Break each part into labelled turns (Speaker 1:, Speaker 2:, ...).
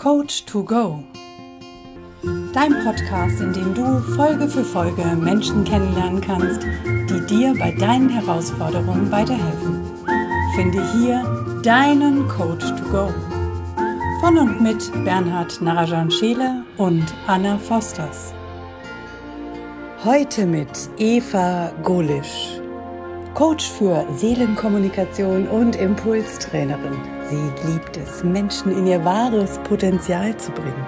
Speaker 1: Coach to Go. Dein Podcast, in dem du Folge für Folge Menschen kennenlernen kannst, die dir bei deinen Herausforderungen weiterhelfen. Finde hier deinen Coach to Go. Von und mit Bernhard Narajan-Scheele und Anna Fosters. Heute mit Eva Golisch, Coach für Seelenkommunikation und Impulstrainerin. Sie liebt es, Menschen in ihr wahres Potenzial zu bringen.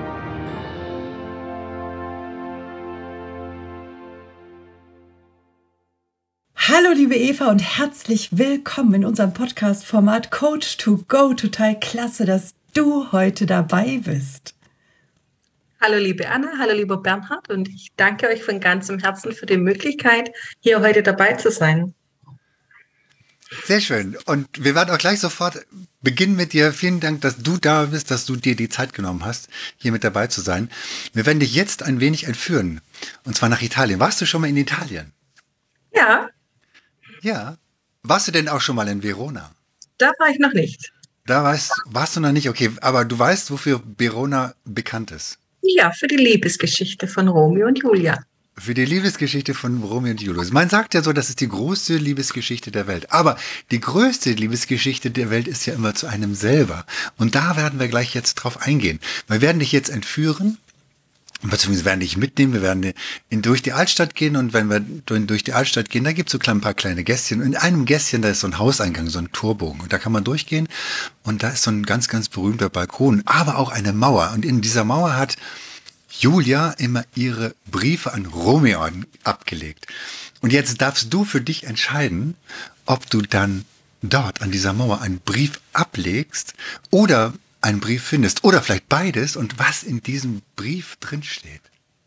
Speaker 1: Hallo liebe Eva und herzlich willkommen in unserem Podcast-Format Coach to Go. Total klasse, dass du heute dabei bist.
Speaker 2: Hallo liebe Anna, hallo lieber Bernhard und ich danke euch von ganzem Herzen für die Möglichkeit, hier heute dabei zu sein.
Speaker 3: Sehr schön. Und wir werden auch gleich sofort beginnen mit dir. Vielen Dank, dass du da bist, dass du dir die Zeit genommen hast, hier mit dabei zu sein. Wir werden dich jetzt ein wenig entführen, und zwar nach Italien. Warst du schon mal in Italien?
Speaker 2: Ja.
Speaker 3: Ja. Warst du denn auch schon mal in Verona?
Speaker 2: Da war ich noch nicht.
Speaker 3: Da warst du noch nicht? Okay, aber du weißt, wofür Verona bekannt ist?
Speaker 2: Ja, für die Liebesgeschichte von Romeo und Julia.
Speaker 3: Für die Liebesgeschichte von Romeo und Julia. Man sagt ja so, das ist die größte Liebesgeschichte der Welt. Aber die größte Liebesgeschichte der Welt ist ja immer zu einem selber. Und da werden wir gleich jetzt drauf eingehen. Wir werden dich jetzt entführen, beziehungsweise werden dich mitnehmen. Wir werden durch die Altstadt gehen. Und wenn wir durch die Altstadt gehen, da gibt es so ein paar kleine Gässchen. Und in einem Gässchen, da ist so ein Hauseingang, so ein Torbogen. Und da kann man durchgehen. Und da ist so ein ganz, ganz berühmter Balkon, aber auch eine Mauer. Und in dieser Mauer hat Julia immer ihre Briefe an Romeo abgelegt. Und jetzt darfst du für dich entscheiden, ob du dann dort an dieser Mauer einen Brief ablegst oder einen Brief findest oder vielleicht beides und was in diesem Brief drinsteht.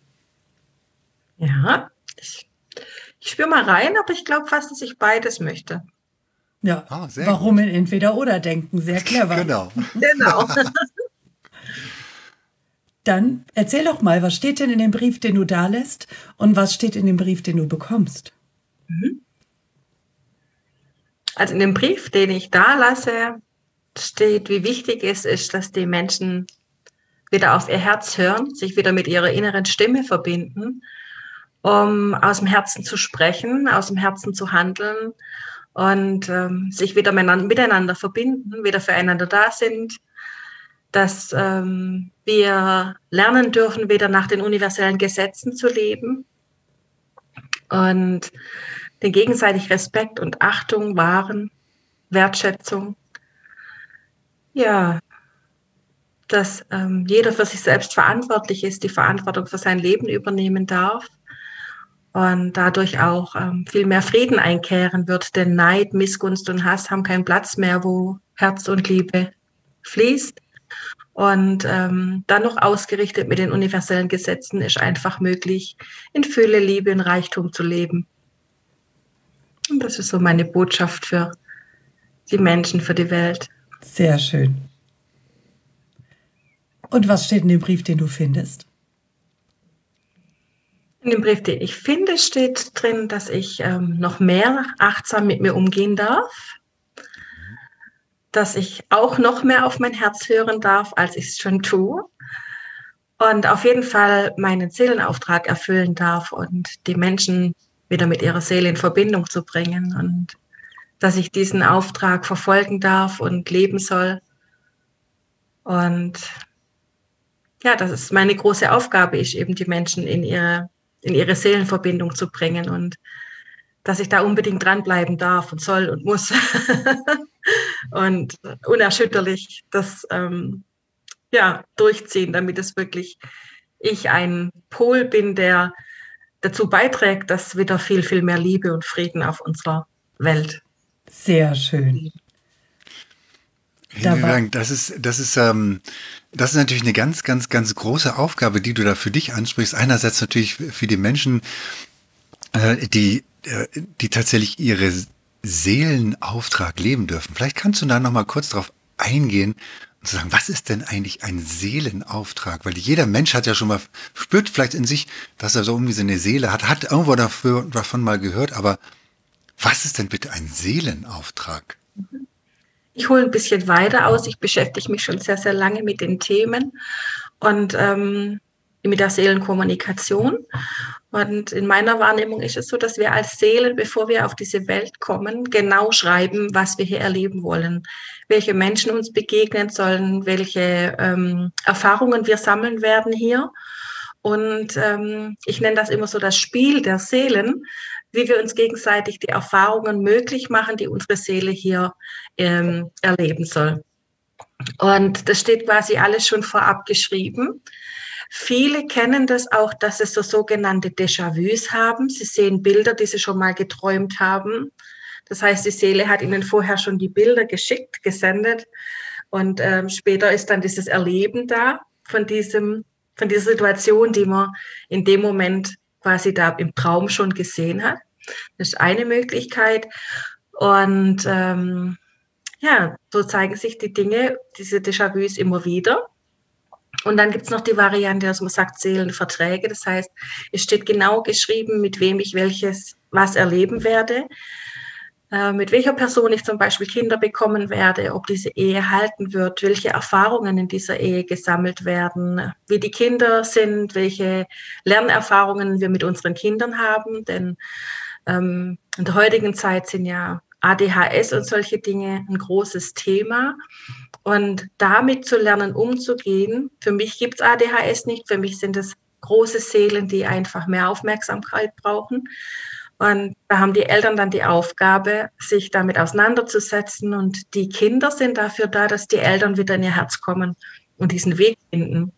Speaker 2: Ja, ich spüre mal rein, aber ich glaube fast, dass ich beides möchte.
Speaker 1: Ja, warum
Speaker 2: gut.
Speaker 1: in Entweder-Oder denken? Sehr clever.
Speaker 3: Genau.
Speaker 1: Dann erzähl doch mal, was steht denn in dem Brief, den du da lässt und was steht in dem Brief, den du bekommst?
Speaker 2: Also in dem Brief, den ich da lasse, steht, wie wichtig es ist, dass die Menschen wieder auf ihr Herz hören, sich wieder mit ihrer inneren Stimme verbinden, um aus dem Herzen zu sprechen, aus dem Herzen zu handeln und sich wieder miteinander verbinden, wieder füreinander da sind, dass wir lernen dürfen, wieder nach den universellen Gesetzen zu leben und den gegenseitig Respekt und Achtung wahren, Wertschätzung. Ja, dass jeder für sich selbst verantwortlich ist, die Verantwortung für sein Leben übernehmen darf und dadurch auch viel mehr Frieden einkehren wird, denn Neid, Missgunst und Hass haben keinen Platz mehr, wo Herz und Liebe fließt. Und dann noch ausgerichtet mit den universellen Gesetzen ist einfach möglich, in Fülle, Liebe und Reichtum zu leben. Und das ist so meine Botschaft für die Menschen, für die Welt.
Speaker 1: Sehr schön. Und was steht in dem Brief, den du findest?
Speaker 2: In dem Brief, den ich finde, steht drin, dass ich noch mehr achtsam mit mir umgehen darf, dass ich auch noch mehr auf mein Herz hören darf, als ich es schon tue und auf jeden Fall meinen Seelenauftrag erfüllen darf und die Menschen wieder mit ihrer Seele in Verbindung zu bringen und dass ich diesen Auftrag verfolgen darf und leben soll. Und ja, dass es meine große Aufgabe ist, eben die Menschen in ihre Seelenverbindung zu bringen und dass ich da unbedingt dranbleiben darf und soll und muss. Und unerschütterlich das durchziehen, damit es wirklich ich ein Pol bin, der dazu beiträgt, dass wieder viel, viel mehr Liebe und Frieden auf unserer Welt.
Speaker 1: Sehr schön.
Speaker 3: Vielen Dank. Das ist natürlich eine ganz, ganz, ganz große Aufgabe, die du da für dich ansprichst. Einerseits natürlich für die Menschen, die tatsächlich ihre Seelenauftrag leben dürfen. Vielleicht kannst du da noch mal kurz drauf eingehen und zu sagen, was ist denn eigentlich ein Seelenauftrag? Weil jeder Mensch hat ja schon mal, spürt vielleicht in sich, dass er so irgendwie so eine Seele hat irgendwo davon mal gehört, aber was ist denn bitte ein Seelenauftrag?
Speaker 2: Ich hole ein bisschen weiter aus. Ich beschäftige mich schon sehr, sehr lange mit den Themen und mit der Seelenkommunikation. Und in meiner Wahrnehmung ist es so, dass wir als Seelen, bevor wir auf diese Welt kommen, genau schreiben, was wir hier erleben wollen, welche Menschen uns begegnen sollen, welche Erfahrungen wir sammeln werden hier. Und ich nenne das immer so das Spiel der Seelen, wie wir uns gegenseitig die Erfahrungen möglich machen, die unsere Seele hier erleben soll. Und das steht quasi alles schon vorab geschrieben. Viele kennen das auch, dass sie so sogenannte Déjà-vus haben. Sie sehen Bilder, die sie schon mal geträumt haben. Das heißt, die Seele hat ihnen vorher schon die Bilder geschickt, gesendet. Und später ist dann dieses Erleben da von dieser Situation, die man in dem Moment quasi da im Traum schon gesehen hat. Das ist eine Möglichkeit. Und so zeigen sich die Dinge, diese Déjà-vus immer wieder. Und dann gibt es noch die Variante, dass man sagt Seelenverträge. Das heißt, es steht genau geschrieben, mit wem ich was erleben werde, mit welcher Person ich zum Beispiel Kinder bekommen werde, ob diese Ehe halten wird, welche Erfahrungen in dieser Ehe gesammelt werden, wie die Kinder sind, welche Lernerfahrungen wir mit unseren Kindern haben. Denn in der heutigen Zeit sind ja ADHS und solche Dinge ein großes Thema. Und damit zu lernen, umzugehen, für mich gibt es ADHS nicht, für mich sind es große Seelen, die einfach mehr Aufmerksamkeit brauchen. Und da haben die Eltern dann die Aufgabe, sich damit auseinanderzusetzen. Und die Kinder sind dafür da, dass die Eltern wieder in ihr Herz kommen und diesen Weg finden.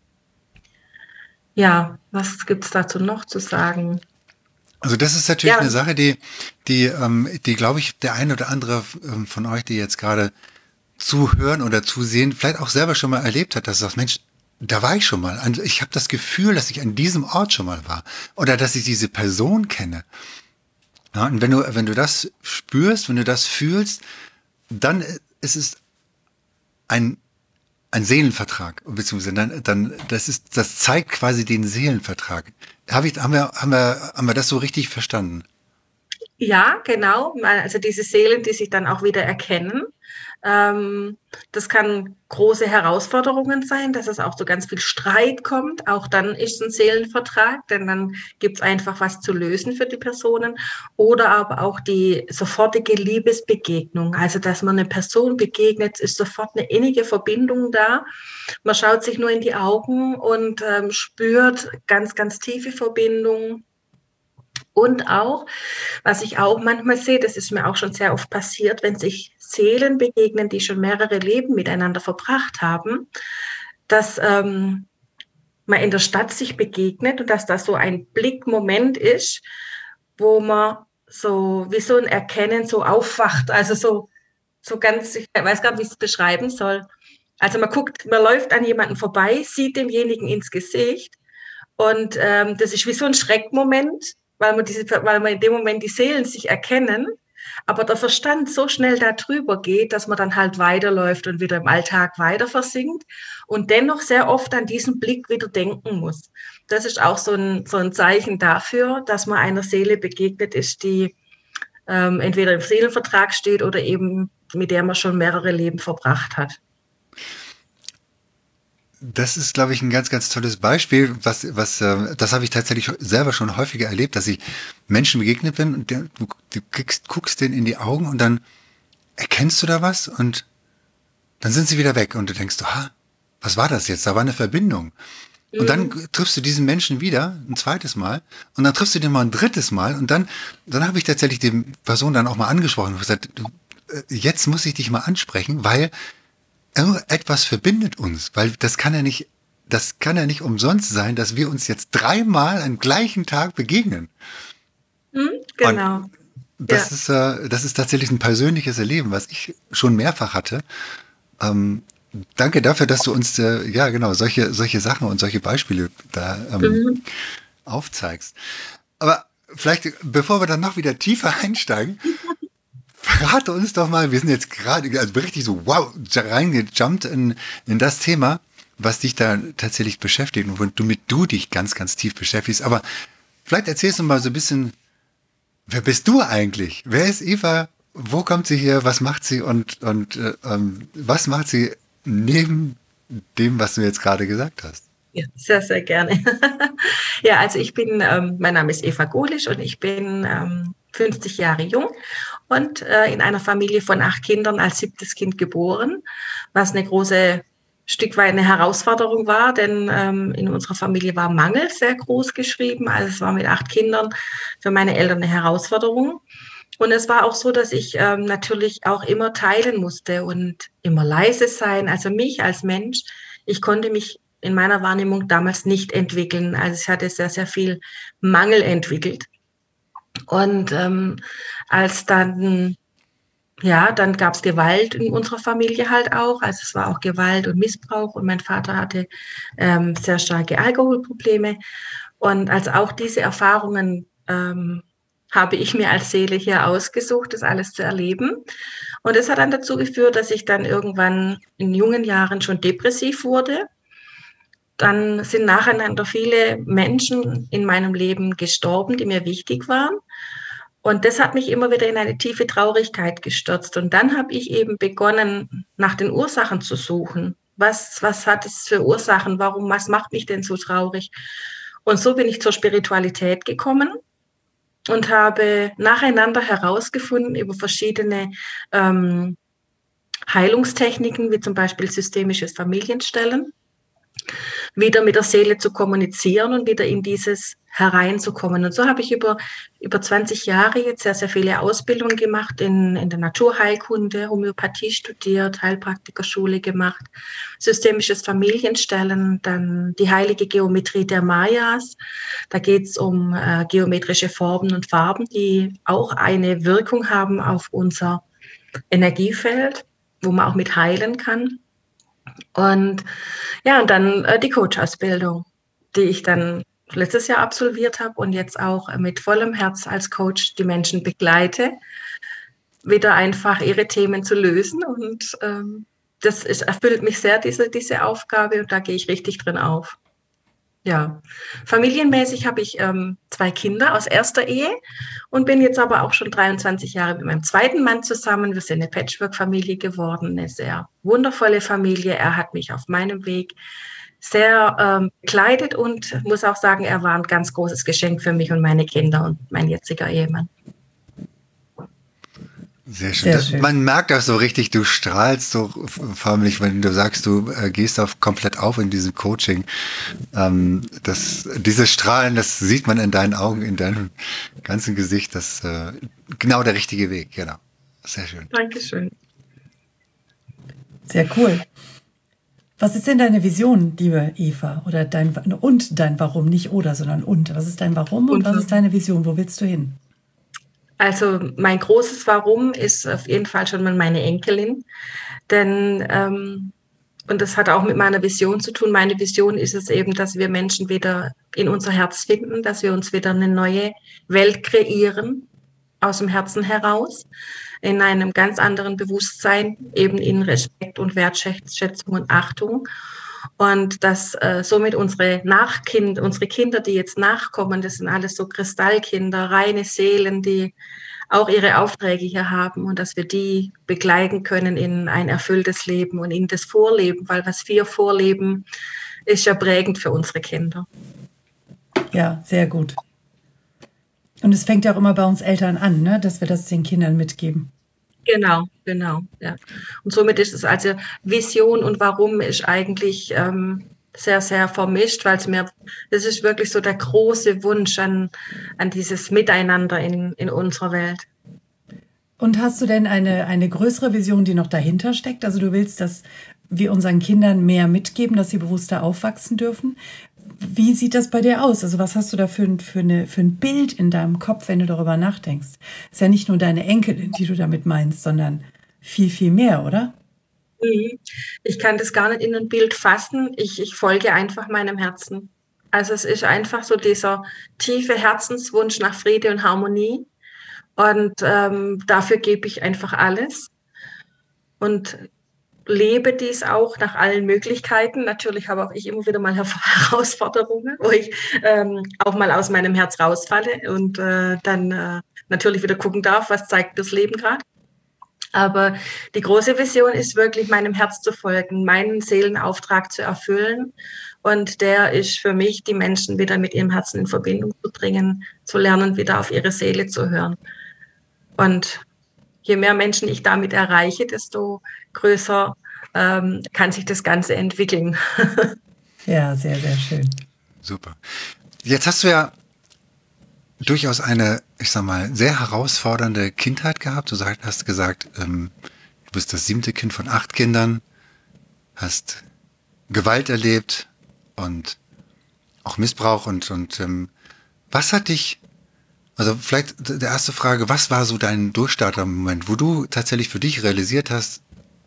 Speaker 2: Ja, was gibt es dazu noch zu sagen?
Speaker 3: Also das ist natürlich eine Sache, die glaube ich, der eine oder andere von euch, die jetzt gerade zuhören oder zusehen, vielleicht auch selber schon mal erlebt hat, dass du sagst, Mensch, da war ich schon mal. Ich habe das Gefühl, dass ich an diesem Ort schon mal war oder dass ich diese Person kenne. Ja, und wenn du das spürst, wenn du das fühlst, dann ist es ein Seelenvertrag, beziehungsweise das zeigt quasi den Seelenvertrag. Haben wir das so richtig verstanden?
Speaker 2: Ja, genau. Also diese Seelen, die sich dann auch wieder erkennen. Das kann große Herausforderungen sein, dass es auch zu ganz viel Streit kommt. Auch dann ist ein Seelenvertrag, denn dann gibt es einfach was zu lösen für die Personen. Oder aber auch die sofortige Liebesbegegnung. Also, dass man eine Person begegnet, ist sofort eine innige Verbindung da. Man schaut sich nur in die Augen und spürt ganz, ganz tiefe Verbindung. Und auch, was ich auch manchmal sehe, das ist mir auch schon sehr oft passiert, wenn sich Seelen begegnen, die schon mehrere Leben miteinander verbracht haben, dass man in der Stadt sich begegnet und dass das so ein Blickmoment ist, wo man so wie so ein Erkennen so aufwacht. Also so ganz, ich weiß gar nicht, wie ich es beschreiben soll. Also man läuft an jemanden vorbei, sieht demjenigen ins Gesicht und das ist wie so ein Schreckmoment, weil man in dem Moment die Seelen sich erkennen, aber der Verstand so schnell darüber geht, dass man dann halt weiterläuft und wieder im Alltag weiter versinkt und dennoch sehr oft an diesen Blick wieder denken muss. Das ist auch so ein Zeichen dafür, dass man einer Seele begegnet ist, die entweder im Seelenvertrag steht oder eben mit der man schon mehrere Leben verbracht hat.
Speaker 3: Das ist, glaube ich, ein ganz, ganz tolles Beispiel, das habe ich tatsächlich selber schon häufiger erlebt, dass ich Menschen begegnet bin und du guckst denen in die Augen und dann erkennst du da was und dann sind sie wieder weg und du denkst, was war das jetzt? Da war eine Verbindung. Und dann triffst du diesen Menschen wieder ein zweites Mal und dann triffst du den mal ein drittes Mal und dann habe ich tatsächlich die Person dann auch mal angesprochen und gesagt, jetzt muss ich dich mal ansprechen, weil etwas verbindet uns, weil das kann ja nicht umsonst sein, dass wir uns jetzt 3-mal am gleichen Tag begegnen.
Speaker 2: Genau.
Speaker 3: Und das ist tatsächlich ein persönliches Erleben, was ich schon mehrfach hatte. Danke dafür, dass du uns solche Sachen und solche Beispiele da aufzeigst. Aber vielleicht, bevor wir dann noch wieder tiefer einsteigen, verrate uns doch mal, wir sind jetzt gerade richtig so reingejumpt in das Thema, was dich da tatsächlich beschäftigt und womit du dich ganz, ganz tief beschäftigst. Aber vielleicht erzählst du mal so ein bisschen, wer bist du eigentlich? Wer ist Eva wo kommt sie her, was macht sie und was macht sie neben dem, was du jetzt gerade gesagt hast?
Speaker 2: Ja, sehr, sehr gerne. Ja, also mein Name ist Eva Golisch und ich bin 50 Jahre jung und in einer Familie von 8 Kindern als 7. Kind geboren, was eine große Stück weit eine Herausforderung war, denn in unserer Familie war Mangel sehr groß geschrieben. Also es war mit 8 Kindern für meine Eltern eine Herausforderung. Und es war auch so, dass ich natürlich auch immer teilen musste und immer leise sein. Also mich als Mensch, ich konnte mich in meiner Wahrnehmung damals nicht entwickeln. Also ich hatte sehr, sehr viel Mangel entwickelt. Und als dann dann gab es Gewalt in unserer Familie halt auch. Also es war auch Gewalt und Missbrauch und mein Vater hatte sehr starke Alkoholprobleme. Und als auch diese Erfahrungen habe ich mir als Seele hier ausgesucht, das alles zu erleben. Und das hat dann dazu geführt, dass ich dann irgendwann in jungen Jahren schon depressiv wurde. Dann sind nacheinander viele Menschen in meinem Leben gestorben, die mir wichtig waren. Und das hat mich immer wieder in eine tiefe Traurigkeit gestürzt. Und dann habe ich eben begonnen, nach den Ursachen zu suchen. Was hat es für Ursachen? Was macht mich denn so traurig? Und so bin ich zur Spiritualität gekommen und habe nacheinander herausgefunden über verschiedene Heilungstechniken, wie zum Beispiel systemisches Familienstellen, wieder mit der Seele zu kommunizieren und wieder in dieses hereinzukommen. Und so habe ich über 20 Jahre jetzt sehr, sehr viele Ausbildungen gemacht, in der Naturheilkunde, Homöopathie studiert, Heilpraktikerschule gemacht, systemisches Familienstellen, dann die heilige Geometrie der Mayas. Da geht es um geometrische Formen und Farben, die auch eine Wirkung haben auf unser Energiefeld, wo man auch mit heilen kann. Und und dann die Coach-Ausbildung, die ich dann letztes Jahr absolviert habe und jetzt auch mit vollem Herz als Coach die Menschen begleite, wieder einfach ihre Themen zu lösen. Und erfüllt mich sehr, diese Aufgabe, und da gehe ich richtig drin auf. Ja, familienmäßig habe ich 2 Kinder aus erster Ehe und bin jetzt aber auch schon 23 Jahre mit meinem zweiten Mann zusammen. Wir sind eine Patchwork-Familie geworden, eine sehr wundervolle Familie. Er hat mich auf meinem Weg sehr begleitet und muss auch sagen, er war ein ganz großes Geschenk für mich und meine Kinder und mein jetziger Ehemann.
Speaker 3: Sehr schön.
Speaker 1: Sehr schön.
Speaker 3: Man merkt auch so richtig, du strahlst so förmlich, wenn du sagst, du gehst komplett auf in diesem Coaching. Dieses Strahlen, das sieht man in deinen Augen, in deinem ganzen Gesicht. Das genau der richtige Weg, genau. Sehr schön.
Speaker 2: Dankeschön.
Speaker 1: Sehr cool. Was ist denn deine Vision, liebe Eva? Oder dein Warum, nicht oder, sondern und. Was ist dein Warum und was ist deine Vision? Wo willst du hin?
Speaker 2: Also mein großes Warum ist auf jeden Fall schon mal meine Enkelin, denn und das hat auch mit meiner Vision zu tun. Meine Vision ist es eben, dass wir Menschen wieder in unser Herz finden, dass wir uns wieder eine neue Welt kreieren, aus dem Herzen heraus, in einem ganz anderen Bewusstsein, eben in Respekt und Wertschätzung und Achtung. Und dass somit unsere Kinder, die jetzt nachkommen, das sind alles so Kristallkinder, reine Seelen, die auch ihre Aufträge hier haben und dass wir die begleiten können in ein erfülltes Leben und in das Vorleben, weil was wir vorleben, ist ja prägend für unsere Kinder.
Speaker 1: Ja, sehr gut. Und es fängt ja auch immer bei uns Eltern an, ne? Dass wir das den Kindern mitgeben.
Speaker 2: Genau, ja. Und somit ist es also Vision und Warum ist eigentlich sehr, sehr vermischt, weil das ist wirklich so der große Wunsch an dieses Miteinander in unserer Welt.
Speaker 1: Und hast du denn eine größere Vision, die noch dahinter steckt? Also du willst, dass wir unseren Kindern mehr mitgeben, dass sie bewusster aufwachsen dürfen. Wie sieht das bei dir aus? Also was hast du da für ein Bild in deinem Kopf, wenn du darüber nachdenkst? Ist ja nicht nur deine Enkelin, die du damit meinst, sondern viel, viel mehr, oder?
Speaker 2: Ich kann das gar nicht in ein Bild fassen. Ich folge einfach meinem Herzen. Also es ist einfach so dieser tiefe Herzenswunsch nach Friede und Harmonie. Und dafür gebe ich einfach alles. Und lebe dies auch nach allen Möglichkeiten. Natürlich habe auch ich immer wieder mal Herausforderungen, wo ich auch mal aus meinem Herz rausfalle und dann natürlich wieder gucken darf, was zeigt das Leben gerade. Aber die große Vision ist wirklich, meinem Herz zu folgen, meinen Seelenauftrag zu erfüllen. Und der ist für mich, die Menschen wieder mit ihrem Herzen in Verbindung zu bringen, zu lernen, wieder auf ihre Seele zu hören. Und je mehr Menschen ich damit erreiche, desto größer kann sich das Ganze entwickeln.
Speaker 1: Ja, sehr, sehr schön.
Speaker 3: Super. Jetzt hast du ja durchaus eine, ich sag mal, sehr herausfordernde Kindheit gehabt. Du hast gesagt, du bist das 7. Kind von 8 Kindern, hast Gewalt erlebt und auch Missbrauch und was hat dich, also vielleicht die erste Frage, was war so dein Durchstarter-Moment, wo du tatsächlich für dich realisiert hast,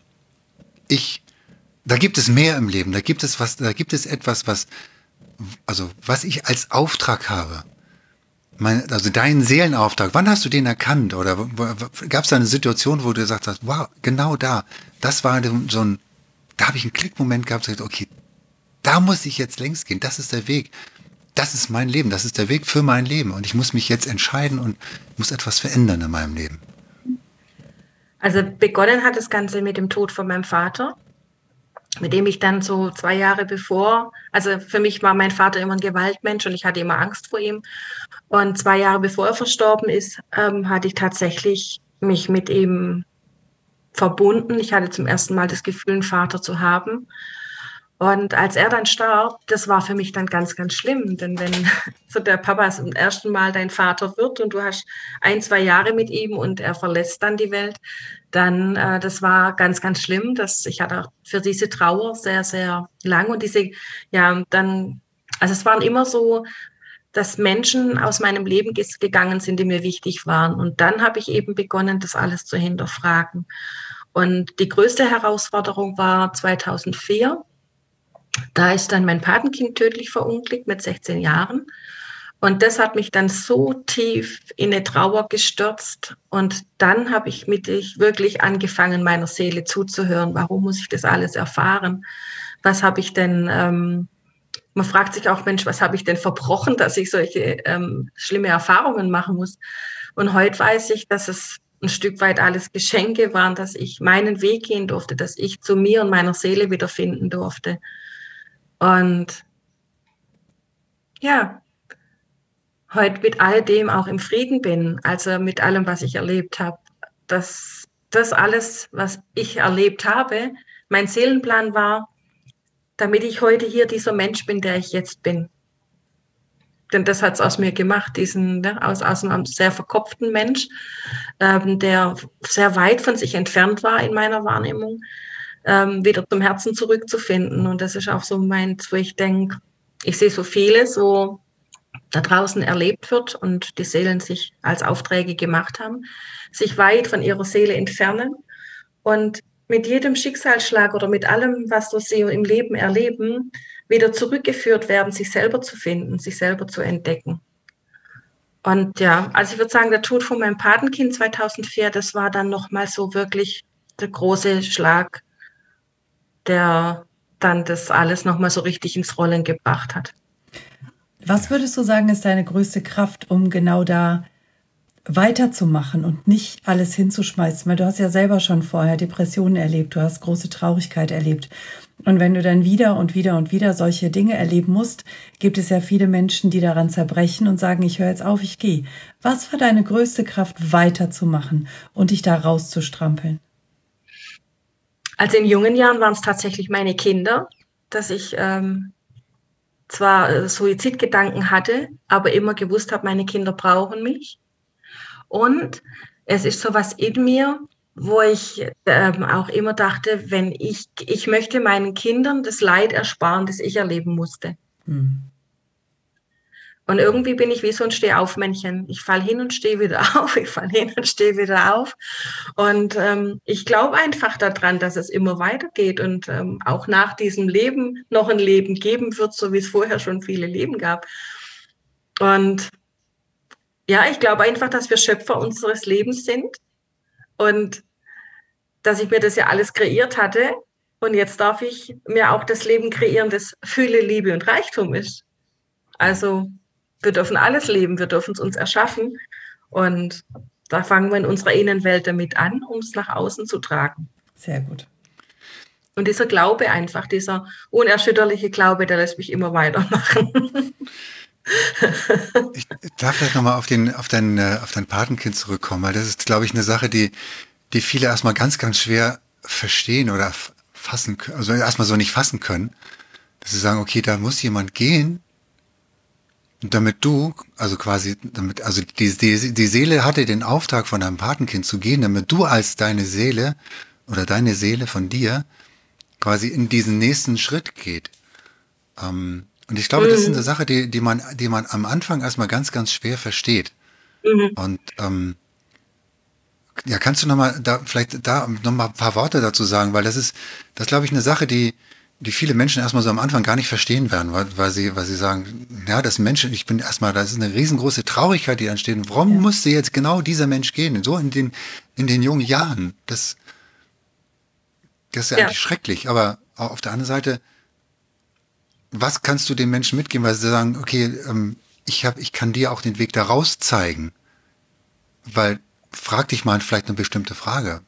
Speaker 3: da gibt es mehr im Leben, da gibt es etwas, was ich als Auftrag habe. Also deinen Seelenauftrag, wann hast du den erkannt? Oder gab es da eine Situation, wo du gesagt hast, wow, genau das war da habe ich einen Klickmoment gehabt, gesagt, okay, da muss ich jetzt längs gehen, das ist der Weg, das ist mein Leben, das ist der Weg für mein Leben und ich muss mich jetzt entscheiden und muss etwas verändern in meinem Leben.
Speaker 2: Also begonnen hat das Ganze mit dem Tod von meinem Vater, mit dem ich dann so 2 Jahre bevor, also für mich war mein Vater immer ein Gewaltmensch und ich hatte immer Angst vor ihm. Und 2 Jahre bevor er verstorben ist, hatte ich tatsächlich mich mit ihm verbunden. Ich hatte zum ersten Mal das Gefühl, einen Vater zu haben. Und als er dann starb, das war für mich dann ganz, ganz schlimm. Denn wenn so der Papa zum ersten Mal dein Vater wird und du hast 1, 2 Jahre mit ihm und er verlässt dann die Welt, dann das war ganz, ganz schlimm. Ich hatte für diese Trauer sehr, sehr lang. Und also es waren immer so, dass Menschen aus meinem Leben gegangen sind, die mir wichtig waren. Und dann habe ich eben begonnen, das alles zu hinterfragen. Und die größte Herausforderung war 2004. Da ist dann mein Patenkind tödlich verunglückt mit 16 Jahren. Und das hat mich dann so tief in eine Trauer gestürzt. Und dann habe ich wirklich angefangen, meiner Seele zuzuhören. Warum muss ich das alles erfahren? Was habe ich denn, man fragt sich auch, Mensch, was habe ich denn verbrochen, dass ich solche schlimme Erfahrungen machen muss? Und heute weiß ich, dass es ein Stück weit alles Geschenke waren, dass ich meinen Weg gehen durfte, dass ich zu mir und meiner Seele wiederfinden durfte. Und ja, heute mit all dem auch im Frieden bin, also mit allem, was ich erlebt habe, dass das alles, was ich erlebt habe, mein Seelenplan war, damit ich heute hier dieser Mensch bin, der ich jetzt bin. Denn das hat es aus mir gemacht, aus einem sehr verkopften Mensch, der sehr weit von sich entfernt war in meiner Wahrnehmung, wieder zum Herzen zurückzufinden. Und das ist auch so meins, wo ich denke, ich sehe so vieles, wo da draußen erlebt wird und die Seelen sich als Aufträge gemacht haben, sich weit von ihrer Seele entfernen und mit jedem Schicksalsschlag oder mit allem, was sie im Leben erleben, wieder zurückgeführt werden, sich selber zu finden, sich selber zu entdecken. Und ja, also ich würde sagen, der Tod von meinem Patenkind 2004, das war dann nochmal so wirklich der große Schlag, der dann das alles nochmal so richtig ins Rollen gebracht hat.
Speaker 1: Was würdest du sagen, ist deine größte Kraft, um genau da weiterzumachen und nicht alles hinzuschmeißen? Weil du hast ja selber schon vorher Depressionen erlebt, du hast große Traurigkeit erlebt. Und wenn du dann wieder und wieder und wieder solche Dinge erleben musst, gibt es ja viele Menschen, die daran zerbrechen und sagen, ich höre jetzt auf, ich gehe. Was war deine größte Kraft, weiterzumachen und dich da rauszustrampeln?
Speaker 2: Also in jungen Jahren waren es tatsächlich meine Kinder, dass ich zwar Suizidgedanken hatte, aber immer gewusst habe, meine Kinder brauchen mich. Und es ist sowas in mir, wo ich auch immer dachte, wenn ich möchte meinen Kindern das Leid ersparen, das ich erleben musste. Mhm. Und irgendwie bin ich wie so ein Stehaufmännchen. Ich falle hin und stehe wieder auf, ich falle hin und stehe wieder auf. Und ich glaube einfach daran, dass es immer weitergeht und auch nach diesem Leben noch ein Leben geben wird, so wie es vorher schon viele Leben gab. Und ja, ich glaube einfach, dass wir Schöpfer unseres Lebens sind und dass ich mir das ja alles kreiert hatte. Und jetzt darf ich mir auch das Leben kreieren, das Fülle, Liebe und Reichtum ist. Also wir dürfen alles leben, wir dürfen es uns erschaffen. Und da fangen wir in unserer Innenwelt damit an, um es nach außen zu tragen.
Speaker 1: Sehr gut.
Speaker 2: Und dieser Glaube einfach, dieser unerschütterliche Glaube, der lässt mich immer weitermachen.
Speaker 3: Ich darf vielleicht nochmal auf dein Patenkind zurückkommen, weil das ist, glaube ich, eine Sache, die viele erstmal ganz, ganz schwer verstehen oder fassen können, also erstmal so nicht fassen können, dass sie sagen, okay, da muss jemand gehen, damit du, also quasi, also die Seele hatte den Auftrag von deinem Patenkind zu gehen, damit du als deine Seele oder deine Seele von dir quasi in diesen nächsten Schritt geht. Und ich glaube, das ist eine Sache, die man am Anfang erstmal ganz, ganz schwer versteht. Und ja, kannst du vielleicht noch mal ein paar Worte dazu sagen, weil das glaube ich, eine Sache, die viele Menschen erstmal so am Anfang gar nicht verstehen werden, weil sie sagen, ja, das Menschen, das ist eine riesengroße Traurigkeit, die entsteht. Warum musste jetzt genau dieser Mensch gehen? So in den jungen Jahren. Das ist ja eigentlich schrecklich. Aber auf der anderen Seite, was kannst du den Menschen mitgeben, weil sie sagen, okay, ich kann dir auch den Weg da raus zeigen. Weil, frag dich mal vielleicht eine bestimmte Frage.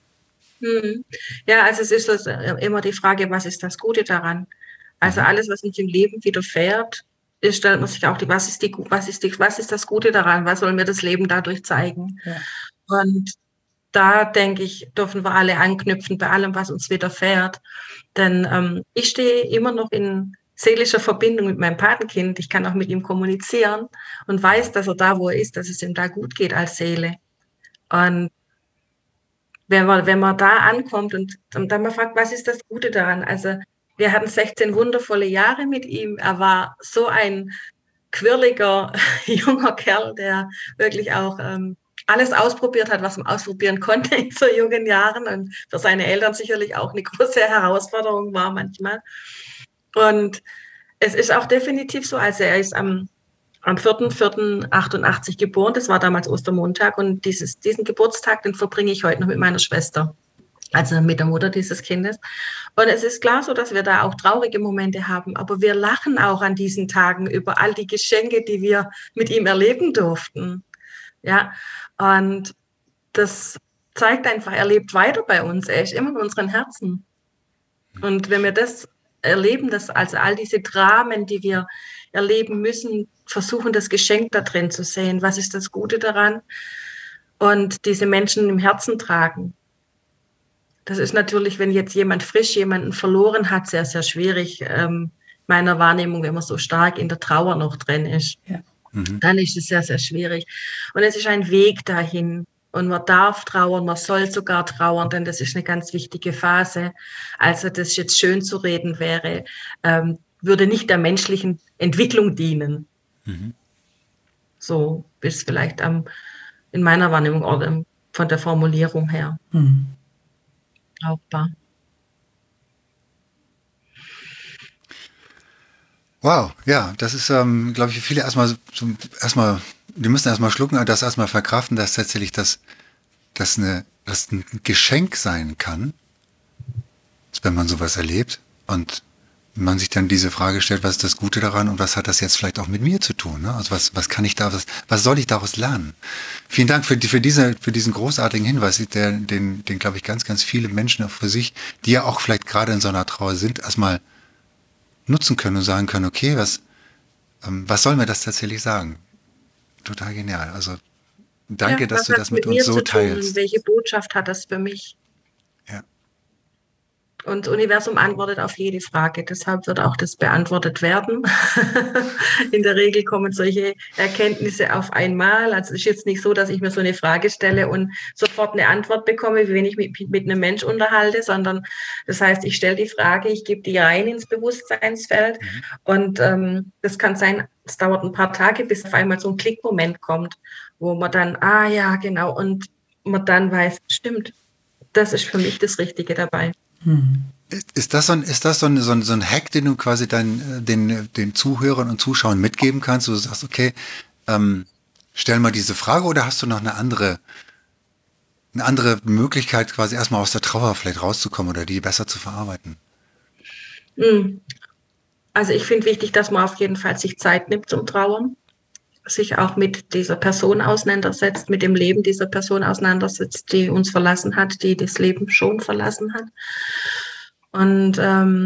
Speaker 2: Ja, also es ist immer die Frage, was ist das Gute daran? Also alles, was uns im Leben widerfährt, stellt man sich auch was ist das Gute daran? Was soll mir das Leben dadurch zeigen?
Speaker 1: Ja.
Speaker 2: Und da denke ich, dürfen wir alle anknüpfen bei allem, was uns widerfährt. Denn ich stehe immer noch in seelischer Verbindung mit meinem Patenkind. Ich kann auch mit ihm kommunizieren und weiß, dass er da, wo er ist, dass es ihm da gut geht als Seele. Und wenn man da ankommt und dann mal fragt, was ist das Gute daran? Also wir hatten 16 wundervolle Jahre mit ihm. Er war so ein quirliger, junger Kerl, der wirklich auch alles ausprobiert hat, was man ausprobieren konnte in so jungen Jahren und für seine Eltern sicherlich auch eine große Herausforderung war manchmal. Und es ist auch definitiv so, also er ist am 4.4.88 geboren, das war damals Ostermontag und diesen Geburtstag, den verbringe ich heute noch mit meiner Schwester, also mit der Mutter dieses Kindes. Und es ist klar so, dass wir da auch traurige Momente haben, aber wir lachen auch an diesen Tagen über all die Geschenke, die wir mit ihm erleben durften. Ja, und das zeigt einfach, er lebt weiter bei uns, er ist immer in unseren Herzen. Und wenn wir das erleben, dass also all diese Dramen, die wir erleben müssen, versuchen, das Geschenk da drin zu sehen. Was ist das Gute daran? Und diese Menschen im Herzen tragen. Das ist natürlich, wenn jetzt jemand frisch jemanden verloren hat, sehr, sehr schwierig. Meiner Wahrnehmung, wenn man so stark in der Trauer noch drin ist, dann ist es sehr, sehr schwierig. Und es ist ein Weg dahin. Und man darf trauern, man soll sogar trauern, denn das ist eine ganz wichtige Phase. Also das jetzt schön zu reden wäre, würde nicht der menschlichen Entwicklung dienen. So ist vielleicht in meiner Wahrnehmung oder von der Formulierung her brauchbar.
Speaker 3: Wow, ja, das ist, glaube ich, für viele die müssen erstmal schlucken, das erstmal verkraften, dass tatsächlich das ein Geschenk sein kann, wenn man sowas erlebt und man sich dann diese Frage stellt, was ist das Gute daran und was hat das jetzt vielleicht auch mit mir zu tun? Ne? Also was kann ich was soll ich daraus lernen? Vielen Dank für diesen großartigen Hinweis, den glaube ich ganz, ganz viele Menschen auch für sich, die ja auch vielleicht gerade in so einer Trauer sind, erstmal nutzen können und sagen können, okay, was soll mir das tatsächlich sagen? Total genial. Also danke, dass du das mit uns so teilst.
Speaker 2: Welche Botschaft hat das für mich?
Speaker 3: Ja.
Speaker 2: Und das Universum antwortet auf jede Frage. Deshalb wird auch das beantwortet werden. In der Regel kommen solche Erkenntnisse auf einmal. Also es ist jetzt nicht so, dass ich mir so eine Frage stelle und sofort eine Antwort bekomme, wie wenn ich mich mit einem Mensch unterhalte, sondern das heißt, ich stelle die Frage, ich gebe die rein ins Bewusstseinsfeld und das kann sein, es dauert ein paar Tage, bis auf einmal so ein Klickmoment kommt, wo man dann, ja, genau, und man dann weiß, stimmt, das ist für mich das Richtige dabei.
Speaker 3: Ist das so ein Hack, den du quasi den Zuhörern und Zuschauern mitgeben kannst, wo du sagst, okay, stell mal diese Frage, oder hast du noch eine andere Möglichkeit, quasi erstmal aus der Trauer vielleicht rauszukommen oder die besser zu verarbeiten?
Speaker 2: Also ich finde wichtig, dass man auf jeden Fall sich Zeit nimmt zum Trauern. sich auch mit dieser Person auseinandersetzt, mit dem Leben dieser Person auseinandersetzt, die uns verlassen hat, die das Leben schon verlassen hat. Und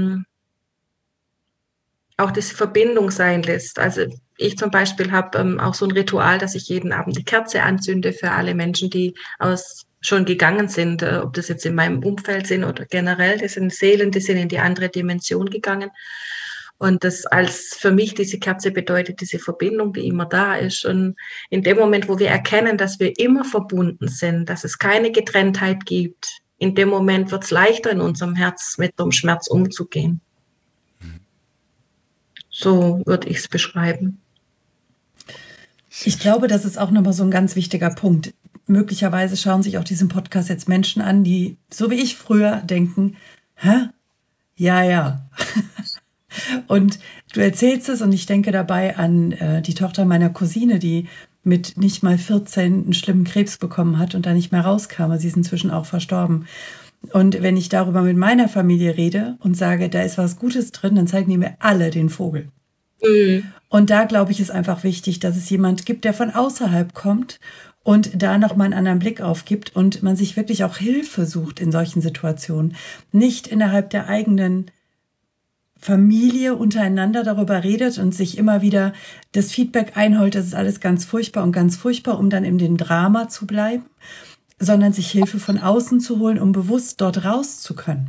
Speaker 2: auch diese Verbindung sein lässt. Also ich zum Beispiel habe auch so ein Ritual, dass ich jeden Abend die Kerze anzünde für alle Menschen, die schon gegangen sind, ob das jetzt in meinem Umfeld sind oder generell, das sind Seelen, die sind in die andere Dimension gegangen. Und das als für mich diese Kerze bedeutet diese Verbindung, die immer da ist. Und in dem Moment, wo wir erkennen, dass wir immer verbunden sind, dass es keine Getrenntheit gibt, in dem Moment wird es leichter in unserem Herz mit dem Schmerz umzugehen. So würde ich es beschreiben.
Speaker 1: Ich glaube, das ist auch nochmal so ein ganz wichtiger Punkt. Möglicherweise schauen sich auch diesen Podcast jetzt Menschen an, die, so wie ich früher, denken, hä? Ja. Und du erzählst es und ich denke dabei an die Tochter meiner Cousine, die mit nicht mal 14 einen schlimmen Krebs bekommen hat und da nicht mehr rauskam. Sie ist inzwischen auch verstorben. Und wenn ich darüber mit meiner Familie rede und sage, da ist was Gutes drin, dann zeigen die mir alle den Vogel. Mhm. Und da, glaube ich, ist einfach wichtig, dass es jemand gibt, der von außerhalb kommt und da nochmal einen anderen Blick aufgibt und man sich wirklich auch Hilfe sucht in solchen Situationen. Nicht innerhalb der eigenen Familie untereinander darüber redet und sich immer wieder das Feedback einholt, das ist alles ganz furchtbar, um dann in dem Drama zu bleiben, sondern sich Hilfe von außen zu holen, um bewusst dort raus zu können.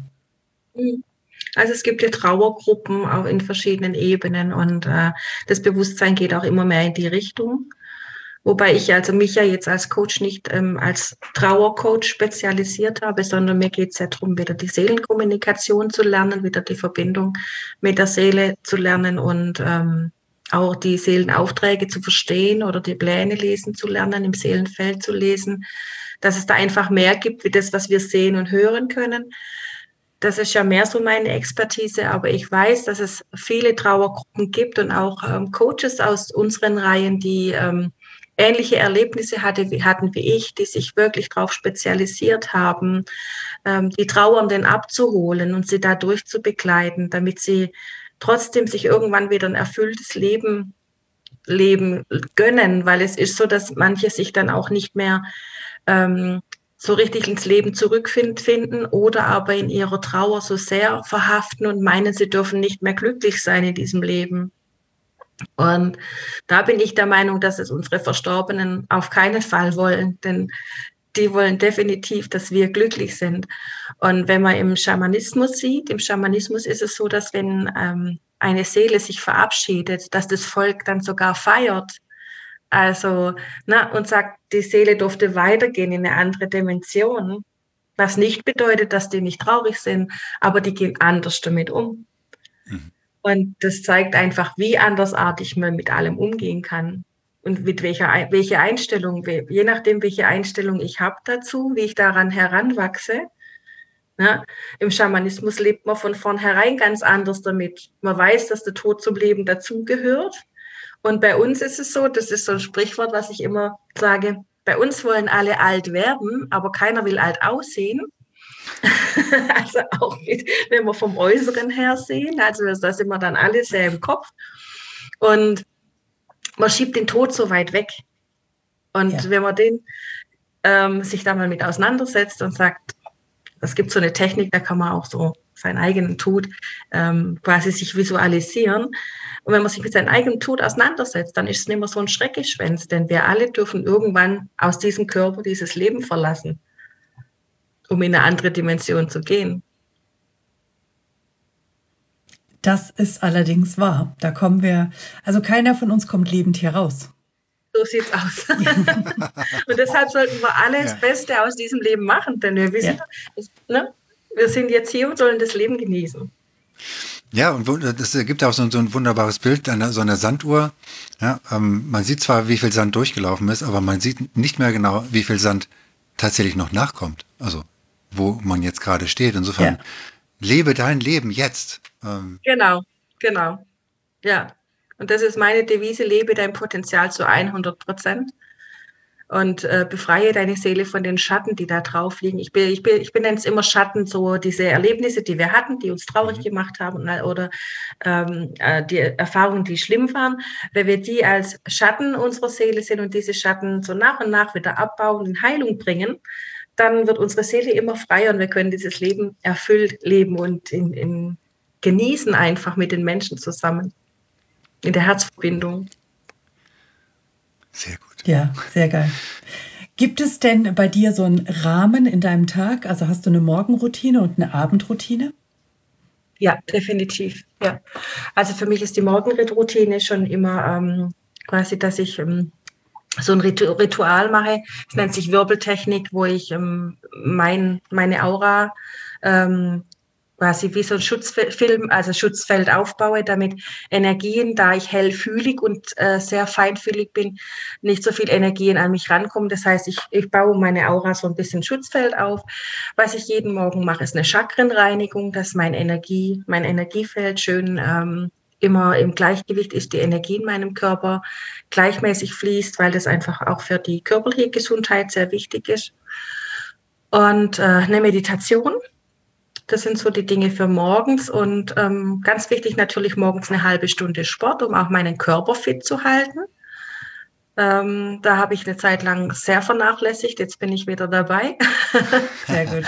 Speaker 2: Also es gibt ja Trauergruppen auch in verschiedenen Ebenen und das Bewusstsein geht auch immer mehr in die Richtung. Wobei ich also mich ja jetzt als Coach nicht als Trauercoach spezialisiert habe, sondern mir geht es ja darum, wieder die Seelenkommunikation zu lernen, wieder die Verbindung mit der Seele zu lernen und auch die Seelenaufträge zu verstehen oder die Pläne lesen zu lernen, im Seelenfeld zu lesen, dass es da einfach mehr gibt, wie das, was wir sehen und hören können. Das ist ja mehr so meine Expertise, aber ich weiß, dass es viele Trauergruppen gibt und auch Coaches aus unseren Reihen, die ähnliche Erlebnisse hatten wie ich, die sich wirklich darauf spezialisiert haben, die Trauernden abzuholen und sie dadurch zu begleiten, damit sie trotzdem sich irgendwann wieder ein erfülltes Leben gönnen, weil es ist so, dass manche sich dann auch nicht mehr so richtig ins Leben zurückfinden oder aber in ihrer Trauer so sehr verhaften und meinen, sie dürfen nicht mehr glücklich sein in diesem Leben. Und da bin ich der Meinung, dass es unsere Verstorbenen auf keinen Fall wollen, denn die wollen definitiv, dass wir glücklich sind. Und wenn man im Schamanismus sieht, ist es so, dass wenn eine Seele sich verabschiedet, dass das Volk dann sogar feiert. Also, und sagt, die Seele durfte weitergehen in eine andere Dimension, was nicht bedeutet, dass die nicht traurig sind, aber die gehen anders damit um. Und das zeigt einfach, wie andersartig man mit allem umgehen kann und mit welche Einstellung, je nachdem, welche Einstellung ich habe dazu, wie ich daran heranwachse. Ja, im Schamanismus lebt man von vornherein ganz anders damit. Man weiß, dass der Tod zum Leben dazugehört. Und bei uns ist es so, das ist so ein Sprichwort, was ich immer sage, bei uns wollen alle alt werden, aber keiner will alt aussehen. Also auch wenn wir vom Äußeren her sehen, also da sind wir dann alle sehr im Kopf und man schiebt den Tod so weit weg. Und wenn man sich da mal mit auseinandersetzt und sagt, es gibt so eine Technik, da kann man auch so seinen eigenen Tod quasi sich visualisieren. Und wenn man sich mit seinem eigenen Tod auseinandersetzt, dann ist es nicht mehr so ein Schreckgespenst, denn wir alle dürfen irgendwann aus diesem Körper dieses Leben verlassen, um in eine andere Dimension zu gehen.
Speaker 1: Das ist allerdings wahr. Da kommen also keiner von uns kommt lebend hier raus.
Speaker 2: So sieht's aus. Und deshalb sollten wir alle das Beste aus diesem Leben machen, denn wir wissen, wir sind jetzt hier und sollen das Leben genießen.
Speaker 3: Ja, und es gibt auch so ein wunderbares Bild an so einer Sanduhr. Ja, man sieht zwar, wie viel Sand durchgelaufen ist, aber man sieht nicht mehr genau, wie viel Sand tatsächlich noch nachkommt. Also wo man jetzt gerade steht. Insofern, lebe dein Leben jetzt.
Speaker 2: Genau. Ja, und das ist meine Devise, lebe dein Potenzial zu 100% und befreie deine Seele von den Schatten, die da drauf liegen. Ich benenne es immer Schatten, so diese Erlebnisse, die wir hatten, die uns traurig gemacht haben oder die Erfahrungen, die schlimm waren, wenn wir die als Schatten unserer Seele sehen und diese Schatten so nach und nach wieder abbauen, in Heilung bringen, dann wird unsere Seele immer freier und wir können dieses Leben erfüllt leben und genießen einfach mit den Menschen zusammen, in der Herzverbindung.
Speaker 3: Sehr gut.
Speaker 1: Ja, sehr geil. Gibt es denn bei dir so einen Rahmen in deinem Tag? Also hast du eine Morgenroutine und eine Abendroutine?
Speaker 2: Ja, definitiv. Ja. Also für mich ist die Morgenroutine schon immer quasi, dass ich so ein Ritual mache. Es nennt sich Wirbeltechnik, wo ich meine Aura quasi wie so ein Schutzfeld aufbaue, damit Energien, da ich hellfühlig und sehr feinfühlig bin, nicht so viel Energien an mich rankommen. Das heißt, ich baue meine Aura so ein bisschen Schutzfeld auf. Was ich jeden Morgen mache, ist eine Chakrenreinigung, dass mein Energiefeld schön immer im Gleichgewicht ist, die Energie in meinem Körper gleichmäßig fließt, weil das einfach auch für die körperliche Gesundheit sehr wichtig ist. Und eine Meditation. Das sind so die Dinge für morgens und ganz wichtig natürlich morgens eine halbe Stunde Sport, um auch meinen Körper fit zu halten. Da habe ich eine Zeit lang sehr vernachlässigt, jetzt bin ich wieder dabei.
Speaker 1: Sehr gut.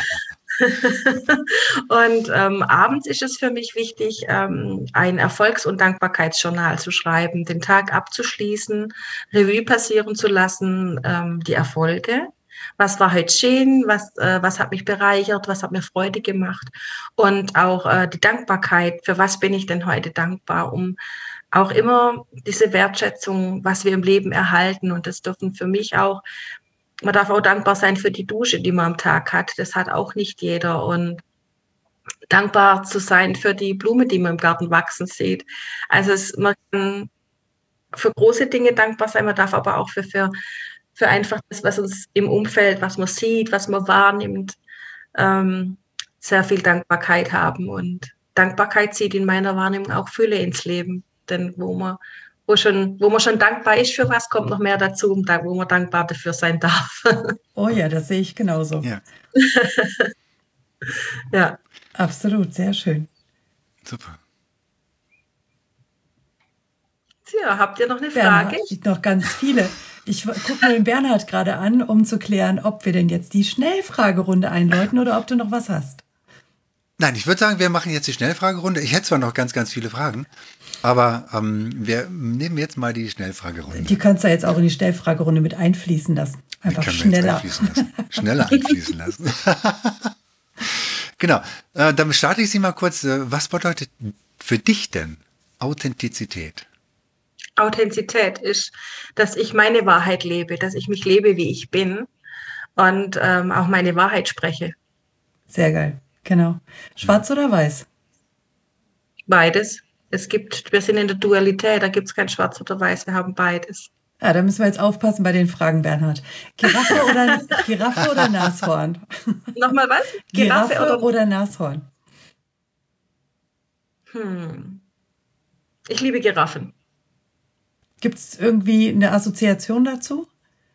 Speaker 2: Und abends ist es für mich wichtig, ein Erfolgs- und Dankbarkeitsjournal zu schreiben, den Tag abzuschließen, Revue passieren zu lassen, die Erfolge. Was war heute schön, was hat mich bereichert, was hat mir Freude gemacht und auch die Dankbarkeit, für was bin ich denn heute dankbar, um auch immer diese Wertschätzung, was wir im Leben erhalten und das dürfen für mich auch, man darf auch dankbar sein für die Dusche, die man am Tag hat, das hat auch nicht jeder und dankbar zu sein für die Blume, die man im Garten wachsen sieht. Also man kann für große Dinge dankbar sein, man darf aber auch für einfach das, was uns im Umfeld, was man sieht, was man wahrnimmt, sehr viel Dankbarkeit haben. Und Dankbarkeit zieht in meiner Wahrnehmung auch Fülle ins Leben. Denn wo man schon dankbar ist für was, kommt noch mehr dazu, wo man dankbar dafür sein darf.
Speaker 1: Oh ja, das sehe ich genauso.
Speaker 3: Ja.
Speaker 2: Ja.
Speaker 1: Absolut, sehr schön.
Speaker 3: Super.
Speaker 2: Tja, habt ihr noch eine
Speaker 1: Bernhard,
Speaker 2: Frage?
Speaker 1: noch ganz viele. Ich gucke mir den Bernhard gerade an, um zu klären, ob wir denn jetzt die Schnellfragerunde einläuten oder ob du noch was hast.
Speaker 3: Nein, ich würde sagen, wir machen jetzt die Schnellfragerunde. Ich hätte zwar noch ganz, ganz viele Fragen, aber wir nehmen jetzt mal die Schnellfragerunde.
Speaker 1: Die kannst du jetzt auch in die Schnellfragerunde mit einfließen lassen. Einfach schneller.
Speaker 3: Schneller einfließen lassen. Genau. Dann starte ich Sie mal kurz. Was bedeutet für dich denn Authentizität?
Speaker 2: Authentizität ist, dass ich meine Wahrheit lebe, dass ich mich lebe, wie ich bin und auch meine Wahrheit spreche.
Speaker 1: Sehr geil, genau. Schwarz oder weiß?
Speaker 2: Beides. Wir sind in der Dualität, da gibt es kein Schwarz oder Weiß, wir haben beides.
Speaker 1: Ja, da müssen wir jetzt aufpassen bei den Fragen, Bernhard. Giraffe oder Nashorn?
Speaker 2: Nochmal was?
Speaker 1: Giraffe oder Nashorn?
Speaker 2: Ich liebe Giraffen.
Speaker 1: Gibt es irgendwie eine Assoziation dazu?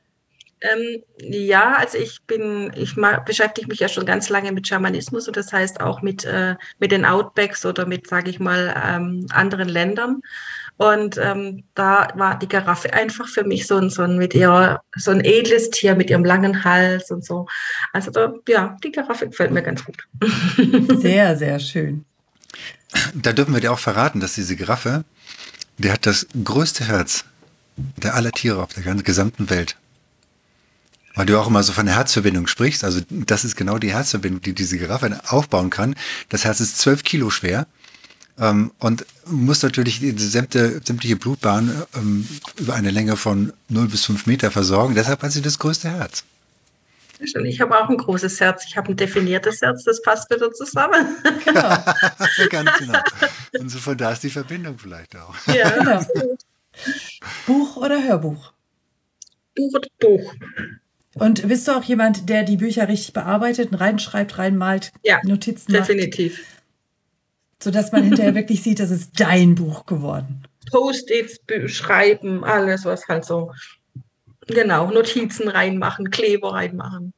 Speaker 2: Ja, also ich beschäftige mich ja schon ganz lange mit Schamanismus und das heißt auch mit den Outbacks oder mit, sage ich mal, anderen Ländern. Und da war die Giraffe einfach für mich so ein edles Tier mit ihrem langen Hals und so. Also die Giraffe gefällt mir ganz gut.
Speaker 1: Sehr, sehr schön.
Speaker 3: Da dürfen wir dir auch verraten, dass diese Giraffe, die hat das größte Herz der aller Tiere auf der ganzen gesamten Welt. Weil du auch immer so von der Herzverbindung sprichst, also das ist genau die Herzverbindung, die diese Giraffe aufbauen kann. Das Herz ist 12 Kilo schwer und muss natürlich die sämtliche Blutbahn über eine Länge von 0 bis 5 Meter versorgen. Deshalb hat sie das größte Herz.
Speaker 2: Ich habe auch ein großes Herz. Ich habe ein definiertes Herz, das passt wieder zusammen.
Speaker 1: Genau.
Speaker 3: Ganz genau. Und so von da ist die Verbindung vielleicht auch.
Speaker 2: Ja,
Speaker 1: genau. Buch oder Hörbuch?
Speaker 2: Buch oder Buch.
Speaker 1: Und bist du auch jemand, der die Bücher richtig bearbeitet, reinschreibt, reinmalt, Notizen macht?
Speaker 2: Definitiv.
Speaker 1: Sodass man hinterher wirklich sieht, das ist dein Buch geworden.
Speaker 2: Post-its, schreiben, alles, was halt so. Genau, Notizen reinmachen, Kleber reinmachen.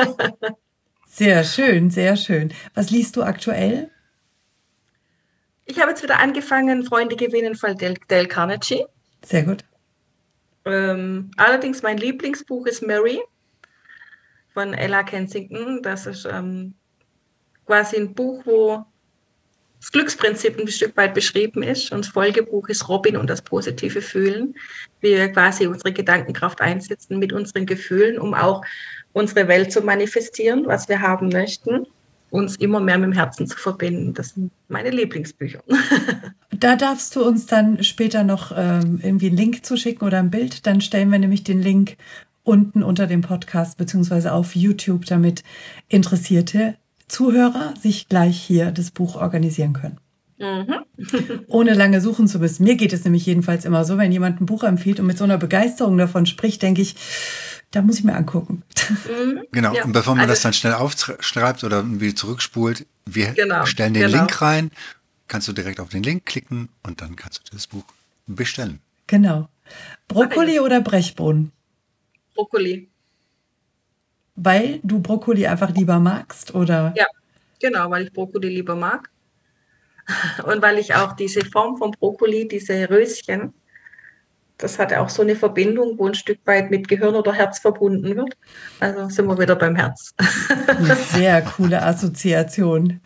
Speaker 1: Sehr schön, sehr schön. Was liest du aktuell?
Speaker 2: ich habe jetzt wieder angefangen, Freunde gewinnen von Dale Carnegie.
Speaker 1: Sehr gut.
Speaker 2: Allerdings mein Lieblingsbuch ist Mary von Ella Kensington. Das ist quasi ein Buch, wo das Glücksprinzip ein Stück weit beschrieben ist. Und das Folgebuch ist Robin und das positive Fühlen, wie wir quasi unsere Gedankenkraft einsetzen mit unseren Gefühlen, um auch unsere Welt zu manifestieren, was wir haben möchten, uns immer mehr mit dem Herzen zu verbinden. Das sind meine Lieblingsbücher.
Speaker 1: Da darfst du uns dann später noch irgendwie einen Link zuschicken oder ein Bild. Dann stellen wir nämlich den Link unten unter dem Podcast beziehungsweise auf YouTube, damit interessierte Zuhörer sich gleich hier das Buch organisieren können. Ohne lange suchen zu müssen. Mir geht es nämlich jedenfalls immer so, wenn jemand ein Buch empfiehlt und mit so einer Begeisterung davon spricht, denke ich, da muss ich mir angucken.
Speaker 3: Genau, ja. Und bevor man das dann schnell aufschreibt oder irgendwie zurückspult, wir stellen den Link rein, kannst du direkt auf den Link klicken und dann kannst du das Buch bestellen.
Speaker 1: Genau. Brokkoli oder Brechbohnen?
Speaker 2: Brokkoli.
Speaker 1: Weil du Brokkoli einfach lieber magst, oder?
Speaker 2: Ja, genau, weil ich Brokkoli lieber mag. Und weil ich auch diese Form von Brokkoli, diese Röschen, das hat auch so eine Verbindung, wo ein Stück weit mit Gehirn oder Herz verbunden wird. Also sind wir wieder beim Herz.
Speaker 1: Eine sehr coole Assoziation.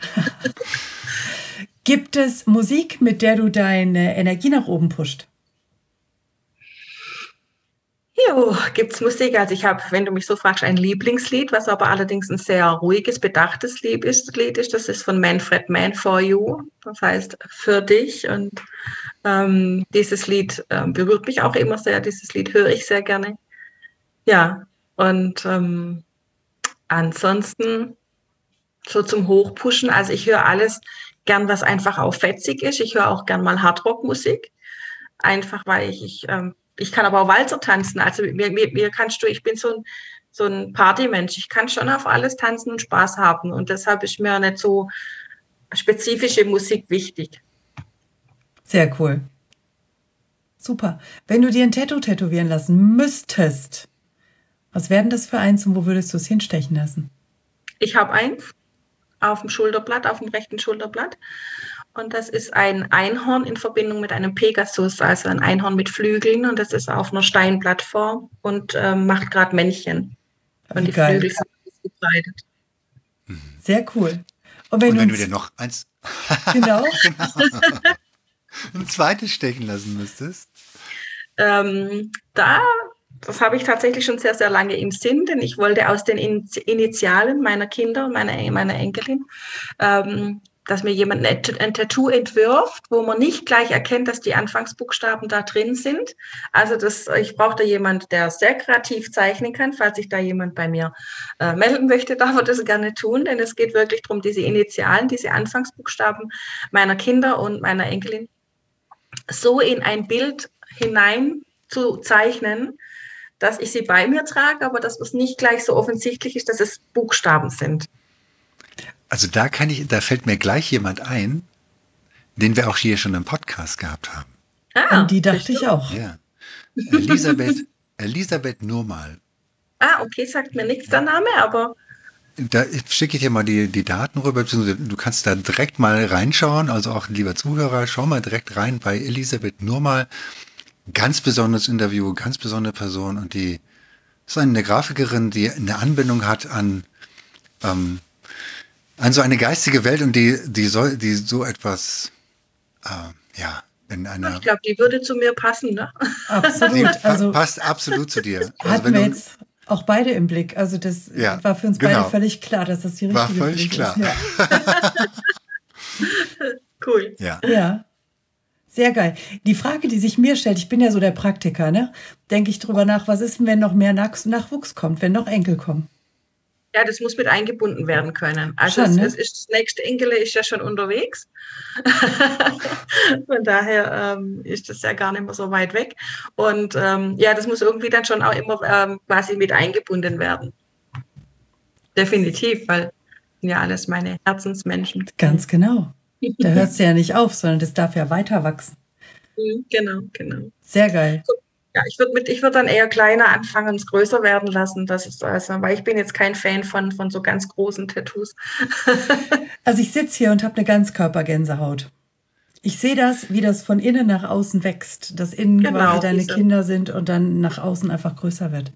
Speaker 1: Gibt es Musik, mit der du deine Energie nach oben pusht?
Speaker 2: Jo, gibt es Musik? Also ich habe, wenn du mich so fragst, ein Lieblingslied, was aber allerdings ein sehr ruhiges, bedachtes Lied ist. Das ist von Manfred Mann, For You. Das heißt, für dich. Und dieses Lied berührt mich auch immer sehr. Dieses Lied höre ich sehr gerne. Ja, und ansonsten so zum Hochpushen. Also ich höre alles gern, was einfach auch fetzig ist. Ich höre auch gern mal Hardrock-Musik. Einfach, weil ich kann aber auch Walzer tanzen. Also mir kannst du, ich bin so ein Partymensch. Ich kann schon auf alles tanzen und Spaß haben. Und deshalb ist mir nicht so spezifische Musik wichtig.
Speaker 1: Sehr cool. Super. Wenn du dir ein Tattoo tätowieren lassen müsstest, was wäre denn das für eins und wo würdest du es hinstechen lassen?
Speaker 2: Ich habe eins auf dem Schulterblatt, auf dem rechten Schulterblatt. Und das ist ein Einhorn in Verbindung mit einem Pegasus, also ein Einhorn mit Flügeln. Und das ist auf einer Steinplattform und macht gerade Männchen. Und die Flügel sind gebreitet.
Speaker 1: Sehr cool.
Speaker 3: Und wenn du dir noch eins
Speaker 1: genau.
Speaker 3: ein zweites stechen lassen müsstest?
Speaker 2: Das habe ich tatsächlich schon sehr, sehr lange im Sinn, denn ich wollte aus den Initialen meiner Kinder, meiner Enkelin, dass mir jemand ein Tattoo entwirft, wo man nicht gleich erkennt, dass die Anfangsbuchstaben da drin sind. Also ich brauche da jemand, der sehr kreativ zeichnen kann. Falls sich da jemand bei mir melden möchte, darf er das gerne tun, denn es geht wirklich darum, diese Initialen, diese Anfangsbuchstaben meiner Kinder und meiner Enkelin so in ein Bild hinein zu zeichnen, dass ich sie bei mir trage, aber dass es nicht gleich so offensichtlich ist, dass es Buchstaben sind.
Speaker 3: Also da fällt mir gleich jemand ein, den wir auch hier schon im Podcast gehabt haben.
Speaker 1: An die dachte ich auch.
Speaker 3: Ja. Elisabeth Nurmal.
Speaker 2: Okay, sagt mir nichts der Name, aber...
Speaker 3: Da schicke ich dir mal die Daten rüber, beziehungsweise du kannst da direkt mal reinschauen, also auch lieber Zuhörer, schau mal direkt rein bei Elisabeth Nurmal. Ganz besonderes Interview, ganz besondere Person und die ist eine Grafikerin, die eine Anbindung hat an so eine geistige Welt und die so etwas, in einer...
Speaker 2: Ich glaube, die würde zu mir passen, ne?
Speaker 1: Absolut.
Speaker 3: Passt absolut zu dir.
Speaker 1: Hatten wir jetzt auch beide im Blick. Also das war für uns beide völlig klar, dass das die richtige
Speaker 3: war völlig klar.
Speaker 1: ist. Ja.
Speaker 2: Cool.
Speaker 1: Ja. Sehr geil. Die Frage, die sich mir stellt, ich bin ja so der Praktiker, ne? Denke ich drüber nach, was ist denn, wenn noch mehr Nachwuchs kommt, wenn noch Enkel kommen?
Speaker 2: Ja, das muss mit eingebunden werden können. Also
Speaker 1: schon, ne?
Speaker 2: Das nächste Enkel ist ja schon unterwegs. Von daher ist das ja gar nicht mehr so weit weg. Und das muss irgendwie dann schon auch immer quasi mit eingebunden werden. Definitiv, weil ja alles meine Herzensmenschen.
Speaker 1: Ganz genau. Da hört es ja nicht auf, sondern das darf ja weiter wachsen.
Speaker 2: Genau.
Speaker 1: Sehr geil.
Speaker 2: Ja, ich würd dann eher kleiner anfangen, es größer werden lassen. Das ist weil ich bin jetzt kein Fan von so ganz großen Tattoos.
Speaker 1: Also ich sitze hier und habe eine Ganzkörpergänsehaut. Ich sehe das, wie das von innen nach außen wächst, dass innen quasi deine Kinder sind und dann nach außen einfach größer wird.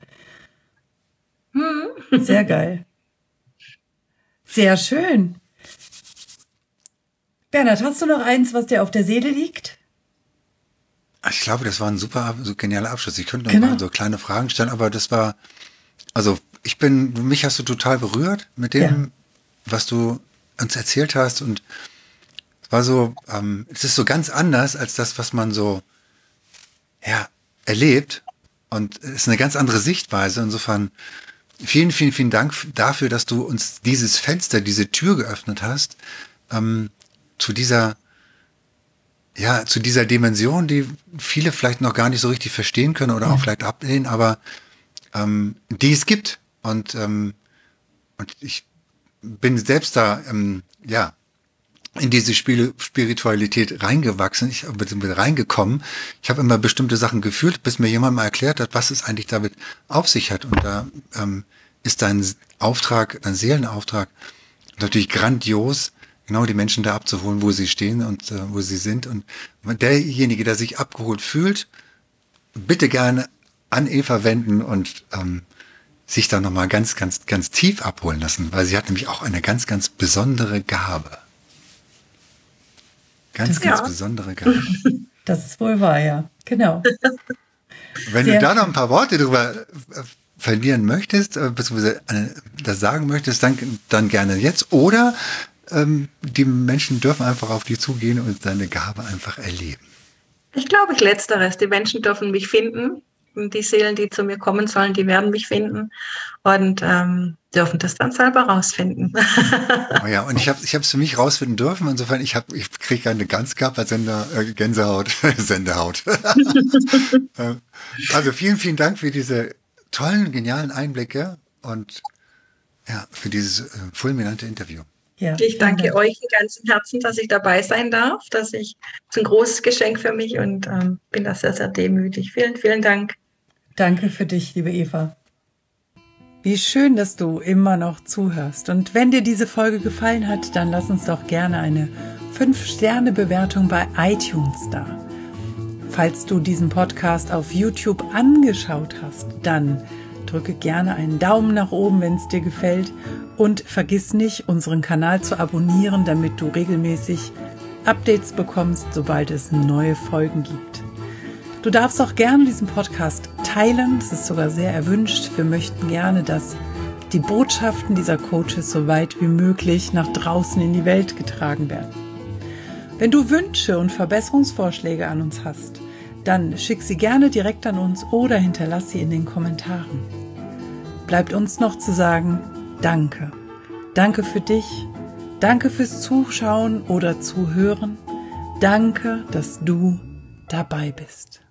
Speaker 1: Sehr geil. Sehr schön. Bernhard, hast du noch eins, was dir auf der Seele liegt?
Speaker 3: Ich glaube, das war ein super, so genialer Abschluss. Ich könnte noch mal so kleine Fragen stellen, aber das war, also mich hast du total berührt mit dem, was du uns erzählt hast, und es war so, es ist so ganz anders als das, was man so, erlebt, und es ist eine ganz andere Sichtweise. Insofern vielen, vielen, vielen Dank dafür, dass du uns dieses Fenster, diese Tür geöffnet hast, zu dieser Dimension, die viele vielleicht noch gar nicht so richtig verstehen können oder auch vielleicht ablehnen, aber die es gibt. Und ich bin selbst da, in diese Spiritualität reingewachsen, bin reingekommen. Ich habe immer bestimmte Sachen gefühlt, bis mir jemand mal erklärt hat, was es eigentlich damit auf sich hat. Und da ist dein Seelenauftrag natürlich grandios, genau die Menschen da abzuholen, wo sie stehen und wo sie sind. Und derjenige, der sich abgeholt fühlt, bitte gerne an Eva wenden und sich da nochmal ganz, ganz, ganz tief abholen lassen, weil sie hat nämlich auch eine ganz, ganz besondere Gabe. Ganz besondere Gabe.
Speaker 1: Das ist wohl wahr, ja. Genau.
Speaker 3: Wenn du da noch ein paar Worte drüber verlieren möchtest, beziehungsweise das sagen möchtest, dann gerne jetzt. Oder die Menschen dürfen einfach auf dich zugehen und deine Gabe einfach erleben.
Speaker 2: Ich glaube, Letzteres. Die Menschen dürfen mich finden. Und die Seelen, die zu mir kommen sollen, die werden mich finden und dürfen das dann selber rausfinden.
Speaker 3: Oh ja, und ich habe es für mich rausfinden dürfen. Insofern, ich kriege eine Gänsehaut. Sendehaut. Also vielen, vielen Dank für diese tollen, genialen Einblicke und für dieses fulminante Interview.
Speaker 2: Ja, ich danke euch im ganzen Herzen, dass ich dabei sein darf. Das ist ein großes Geschenk für mich und bin da sehr, sehr demütig. Vielen, vielen Dank.
Speaker 1: Danke für dich, liebe Eva. Wie schön, dass du immer noch zuhörst. Und wenn dir diese Folge gefallen hat, dann lass uns doch gerne eine 5-Sterne-Bewertung bei iTunes da. Falls du diesen Podcast auf YouTube angeschaut hast, dann drücke gerne einen Daumen nach oben, wenn es dir gefällt. Und vergiss nicht, unseren Kanal zu abonnieren, damit du regelmäßig Updates bekommst, sobald es neue Folgen gibt. Du darfst auch gerne diesen Podcast teilen, das ist sogar sehr erwünscht. Wir möchten gerne, dass die Botschaften dieser Coaches so weit wie möglich nach draußen in die Welt getragen werden. Wenn du Wünsche und Verbesserungsvorschläge an uns hast, dann schick sie gerne direkt an uns oder hinterlass sie in den Kommentaren. Bleibt uns noch zu sagen, danke. Danke für dich, danke fürs Zuschauen oder Zuhören, danke, dass du dabei bist.